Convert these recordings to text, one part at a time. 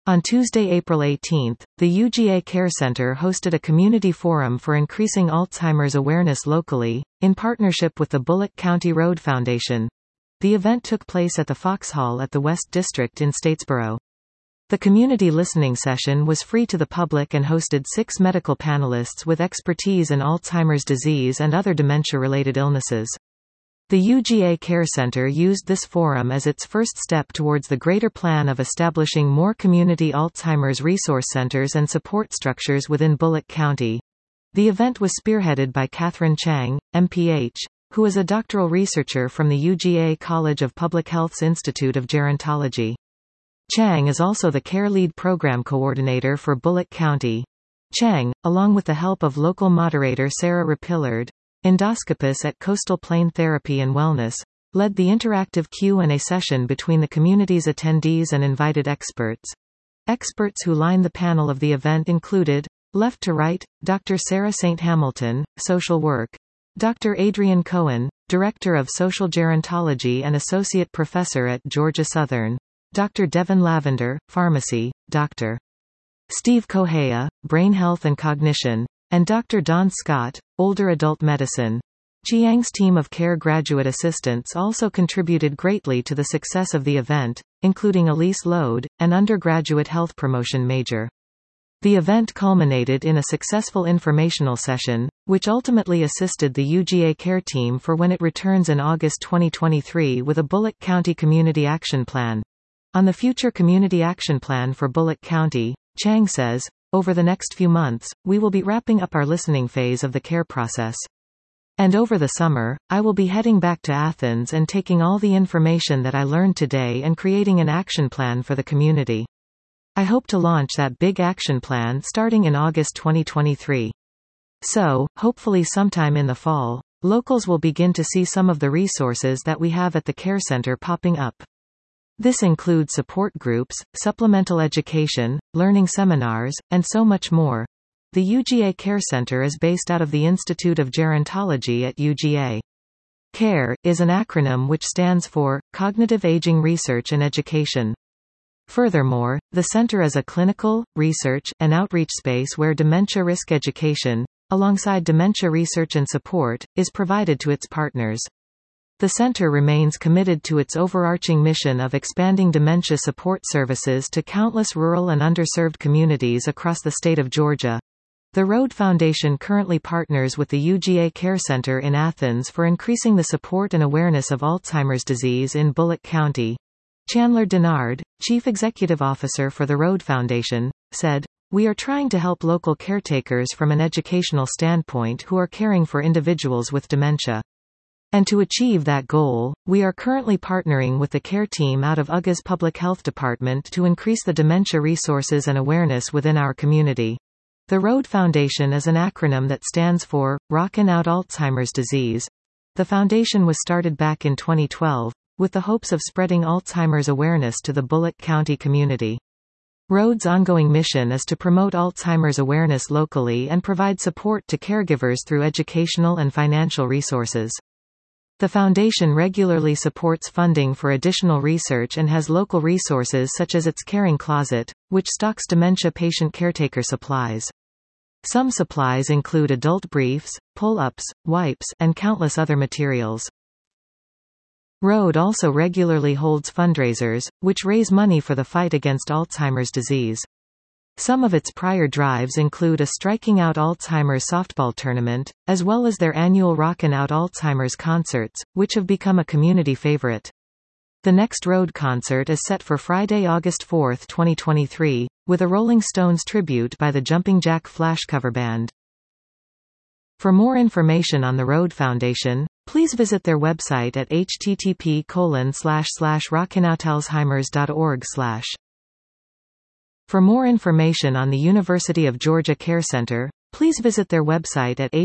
On Tuesday, April 18, the UGA Care Center hosted a community forum for increasing Alzheimer's awareness locally, in partnership with the Bullock County Road Foundation. The event took place at the Foxhall at the West District in Statesboro. The community listening session was free to the public and hosted 6 medical panelists with expertise in Alzheimer's disease and other dementia-related illnesses. The UGA Care Center used this forum as its first step towards the greater plan of establishing more community Alzheimer's resource centers and support structures within Bullock County. The event was spearheaded by Catherine Chang, MPH, who is a doctoral researcher from the UGA College of Public Health's Institute of Gerontology. Chang is also the Care Lead Program Coordinator for Bullock County. Chang, along with the help of local moderator Sarah Rapillard, endoscopist at Coastal Plain Therapy and Wellness, led the interactive Q&A session between the community's attendees and invited experts. Experts who lined the panel of the event included, left to right, Dr. Sarah St. Hamilton, Social Work; Dr. Adrian Cohen, Director of Social Gerontology and Associate Professor at Georgia Southern; Dr. Devin Lavender, Pharmacy; Dr. Steve Kohea, Brain Health and Cognition; and Dr. Don Scott, Older Adult Medicine. Chiang's team of care graduate assistants also contributed greatly to the success of the event, including Elise Lode, an undergraduate health promotion major. The event culminated in a successful informational session, which ultimately assisted the UGA Care team for when it returns in August 2023 with a Bullock County Community Action Plan. On the future Community Action Plan for Bullock County, Chang says, over the next few months, we will be wrapping up our listening phase of the care process. And over the summer, I will be heading back to Athens and taking all the information that I learned today and creating an action plan for the community. I hope to launch that big action plan starting in August 2023. So, hopefully sometime in the fall, locals will begin to see some of the resources that we have at the Care Center popping up. This includes support groups, supplemental education, learning seminars, and so much more. The UGA Care Center is based out of the Institute of Gerontology at UGA. CARE is an acronym which stands for Cognitive Aging Research and Education. Furthermore, the center is a clinical, research, and outreach space where dementia risk education, alongside dementia research and support, is provided to its partners. The center remains committed to its overarching mission of expanding dementia support services to countless rural and underserved communities across the state of Georgia. The Road Foundation currently partners with the UGA Care Center in Athens for increasing the support and awareness of Alzheimer's disease in Bullock County. Chandler Denard, Chief Executive Officer for the Road Foundation, said, "We are trying to help local caretakers from an educational standpoint who are caring for individuals with dementia. And to achieve that goal, we are currently partnering with the care team out of UGA's Public Health Department to increase the dementia resources and awareness within our community." The Road Foundation is an acronym that stands for Rockin' Out Alzheimer's Disease. The foundation was started back in 2012, with the hopes of spreading Alzheimer's awareness to the Bullock County community. Road's ongoing mission is to promote Alzheimer's awareness locally and provide support to caregivers through educational and financial resources. The foundation regularly supports funding for additional research and has local resources such as its Caring Closet, which stocks dementia patient caretaker supplies. Some supplies include adult briefs, pull-ups, wipes, and countless other materials. Road also regularly holds fundraisers, which raise money for the fight against Alzheimer's disease. Some of its prior drives include a Striking Out Alzheimer's softball tournament, as well as their annual Rockin' Out Alzheimer's concerts, which have become a community favorite. The next Road concert is set for Friday, August 4, 2023, with a Rolling Stones tribute by the Jumping Jack Flash cover band. For more information on the Road Foundation, please visit their website at http://rockinoutalzheimers.org/. For more information on the University of Georgia Care Center, please visit their website at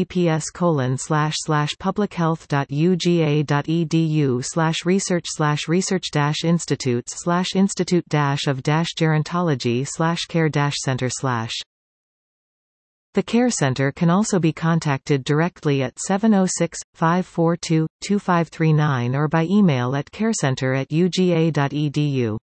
https://publichealth.ugA.edu/research/institute-of-gerontology/care-center/. The Care Center can also be contacted directly at 706-542-2539 or by email at carecenter@uga.edu.